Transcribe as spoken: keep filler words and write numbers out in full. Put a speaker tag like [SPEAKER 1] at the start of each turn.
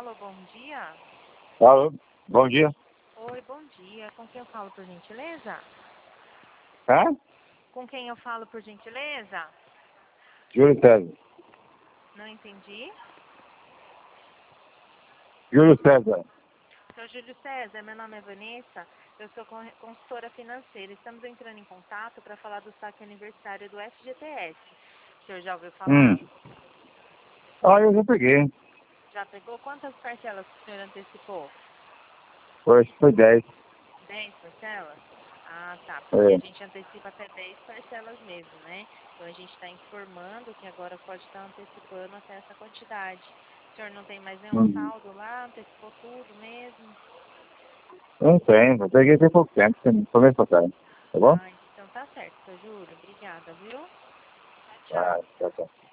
[SPEAKER 1] Alô, bom dia.
[SPEAKER 2] Alô, bom dia.
[SPEAKER 1] Oi, bom dia. Com quem eu falo, por gentileza?
[SPEAKER 2] Hã?
[SPEAKER 1] Com quem eu falo, por gentileza?
[SPEAKER 2] Júlio César.
[SPEAKER 1] Não entendi.
[SPEAKER 2] Júlio César.
[SPEAKER 1] Sou Júlio César, meu nome é Vanessa, eu sou con- consultora financeira. Estamos entrando em contato para falar do saque aniversário do F G T S. O senhor já ouviu falar?
[SPEAKER 2] Hum. Ah, eu já peguei.
[SPEAKER 1] Já pegou? Quantas parcelas que o senhor antecipou?
[SPEAKER 2] Hoje foi dez.
[SPEAKER 1] dez parcelas? Ah, tá. Porque
[SPEAKER 2] É.
[SPEAKER 1] a gente antecipa até dez parcelas mesmo, né? Então a gente está informando que agora pode estar antecipando até essa quantidade. O senhor não tem mais nenhum
[SPEAKER 2] Hum.
[SPEAKER 1] saldo lá? Antecipou tudo mesmo?
[SPEAKER 2] Não tem, eu peguei tem pouco tempo, foi mês passado. Tá bom?
[SPEAKER 1] Ah, então tá certo, seu Júlio. Obrigada, viu? Tchau.
[SPEAKER 2] Ah, tchau, tchau.